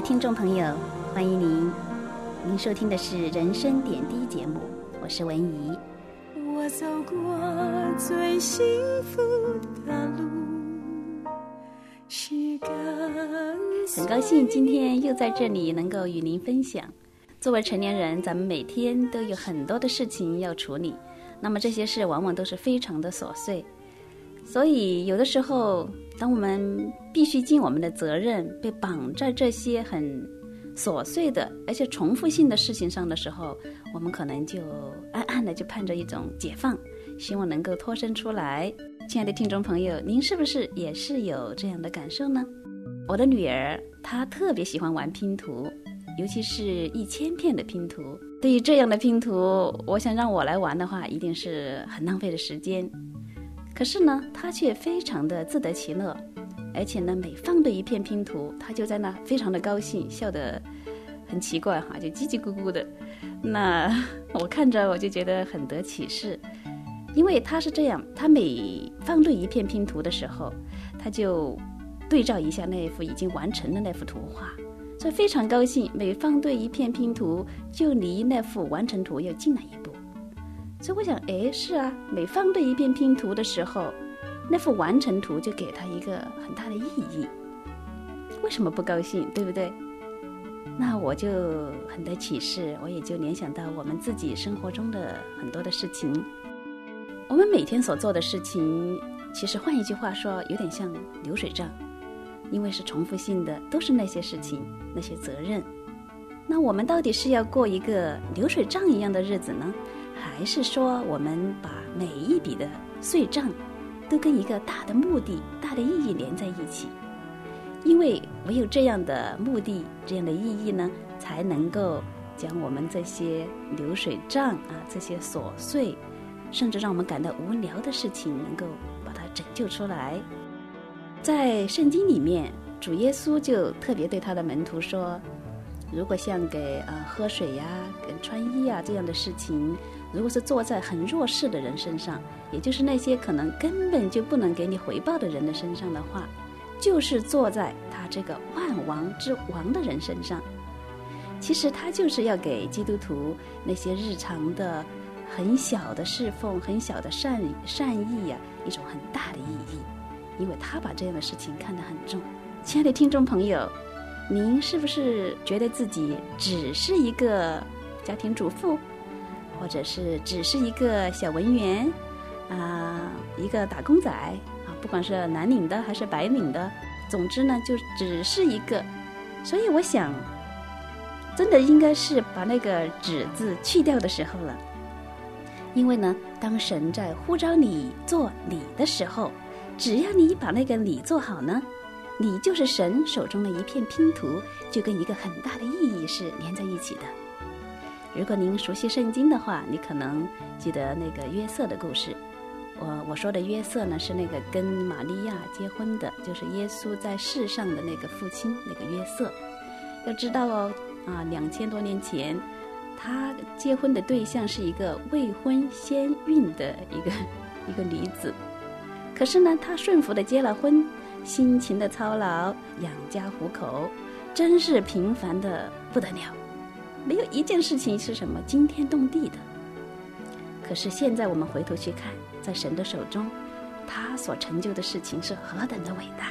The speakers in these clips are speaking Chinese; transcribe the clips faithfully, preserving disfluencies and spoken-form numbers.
听众朋友，欢迎您，您收听的是人生点滴节目，我是文怡。 我走过最幸福的路，是很高兴今天又在这里能够与您分享。作为成年人，咱们每天都有很多的事情要处理，那么这些事往往都是非常的琐碎，所以有的时候当我们必须尽我们的责任，被绑在这些很琐碎的而且重复性的事情上的时候，我们可能就暗暗的就盼着一种解放，希望能够脱身出来。亲爱的听众朋友，您是不是也是有这样的感受呢？我的女儿她特别喜欢玩拼图，尤其是一千片的拼图。对于这样的拼图，我想让我来玩的话，一定是很浪费的时间。可是呢，她却非常的自得其乐，而且呢，每放对一片拼图，她就在那非常的高兴，笑得很奇怪哈，就叽叽咕咕的。那我看着我就觉得很得启示，因为她是这样，她每放对一片拼图的时候，她就对照一下那幅已经完成的那幅图画，所以非常高兴，每放对一片拼图就离那幅完成图又近了一步。所以我想，诶，是啊，每放对一片拼图的时候，那幅完成图就给他一个很大的意义，为什么不高兴，对不对？那我就很得启示，我也就联想到我们自己生活中的很多的事情。我们每天所做的事情，其实换一句话说，有点像流水账，因为是重复性的，都是那些事情，那些责任。那我们到底是要过一个流水账一样的日子呢，还是说我们把每一笔的碎账都跟一个大的目的、大的意义连在一起？因为唯有这样的目的、这样的意义呢，才能够将我们这些流水账啊，这些琐碎，甚至让我们感到无聊的事情，能够把它拯救出来。在圣经里面，主耶稣就特别对他的门徒说，如果像给呃喝水呀、跟穿衣啊这样的事情，如果是做在很弱势的人身上，也就是那些可能根本就不能给你回报的人的身上的话，就是做在他这个万王之王的人身上。其实他就是要给基督徒那些日常的很小的侍奉、很小的善善意呀、啊，一种很大的意义，因为他把这样的事情看得很重。亲爱的听众朋友，您是不是觉得自己只是一个家庭主妇，或者是只是一个小文员啊、呃，一个打工仔啊，不管是蓝领的还是白领的，总之呢，就只是一个。所以我想，真的应该是把那个“只”字去掉的时候了。因为呢，当神在呼召你做你的时候，只要你把那个你做好呢，你就是神手中的一片拼图，就跟一个很大的意义是连在一起的。如果您熟悉圣经的话，你可能记得那个约瑟的故事。我我说的约瑟呢，是那个跟玛利亚结婚的，就是耶稣在世上的那个父亲，那个约瑟。要知道哦，啊，两千多年前，他结婚的对象是一个未婚先孕的一个一个女子。可是呢，他顺服的结了婚，辛勤的操劳，养家糊口，真是平凡的不得了，没有一件事情是什么惊天动地的。可是现在我们回头去看，在神的手中，他所成就的事情是何等的伟大。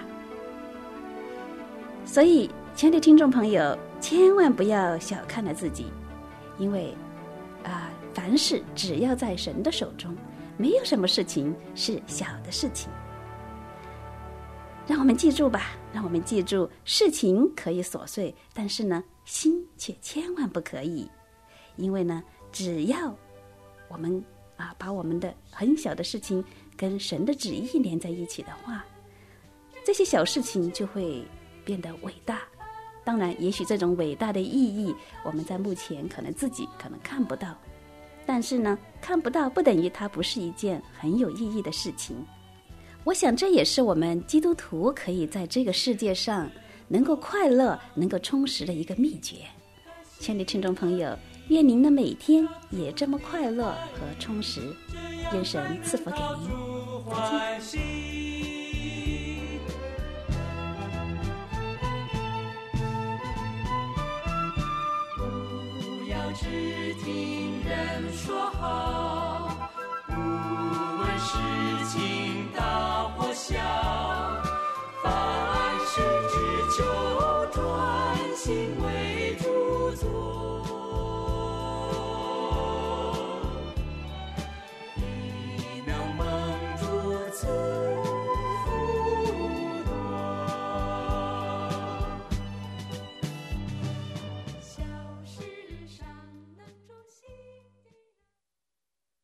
所以亲爱的听众朋友，千万不要小看了自己，因为啊、呃，凡事只要在神的手中，没有什么事情是小的事情。让我们记住吧，让我们记住，事情可以琐碎，但是呢，心却千万不可以。因为呢，只要我们啊把我们的很小的事情跟神的旨意连在一起的话，这些小事情就会变得伟大。当然，也许这种伟大的意义，我们在目前可能自己可能看不到，但是呢，看不到不等于它不是一件很有意义的事情。我想这也是我们基督徒可以在这个世界上能够快乐、能够充实的一个秘诀。亲爱的听众朋友，愿您的每天也这么快乐和充实，愿神赐福给您。再见。 说